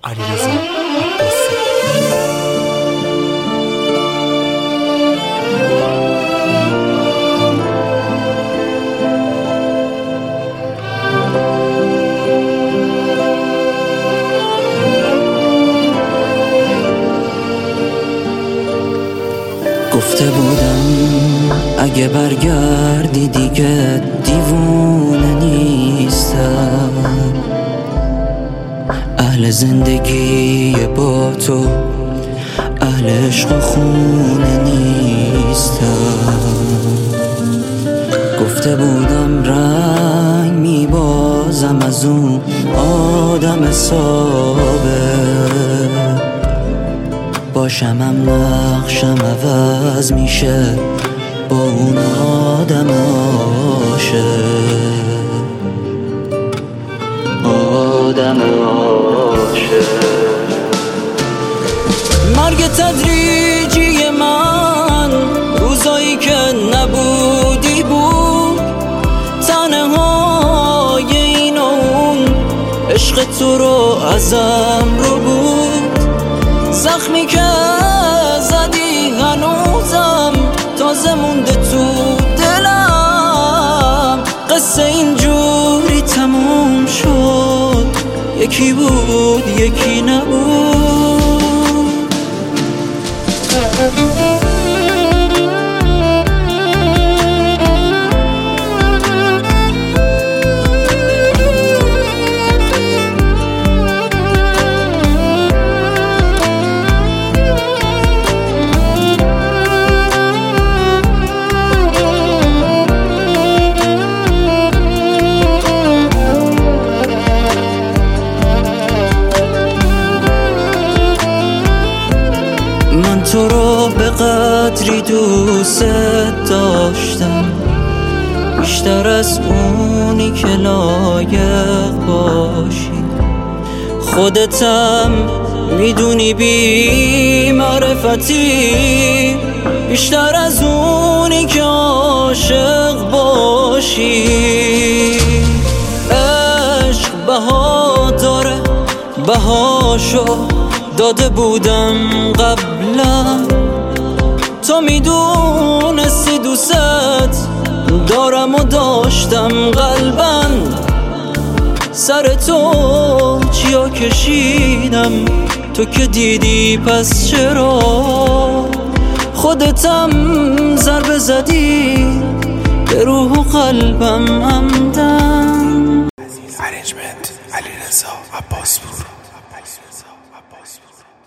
علیرضا عباسی. گفته بودم اگه برگردی دیگه دیوونه نیستم، اهل زندگی با تو، اهل عشق و خونه نیستم. گفته بودم رنگ میبازم از اون آدم ثابت، باشم هم نقشم عوض میشه با اون آدم عاشق. مرگ تدریجی من روزایی که نبودی بود، تنهای این و اون عشق تو رو ازم رو بود. زخمی که زدی هنوزم تازه مونده تو دلم، قصه اینجوری تموم شد، یکی بود یکی نبود. من تو رو به قدری دوست داشتم، بیشتر از اونی که لایق باشی. خودتم میدونی بی معرفتی، بیشتر از اونی که عاشق باشی. عشق بها داره، بهاشو داده بودم قبلا، تو میدونستی دوست دارم و داشتم قلباً. سر تو چیا کشیدم تو که دیدی، پس چرا خودتم ضربه زدی به روح و قلبم همدن. ارنجمنت علیرضا عباسی.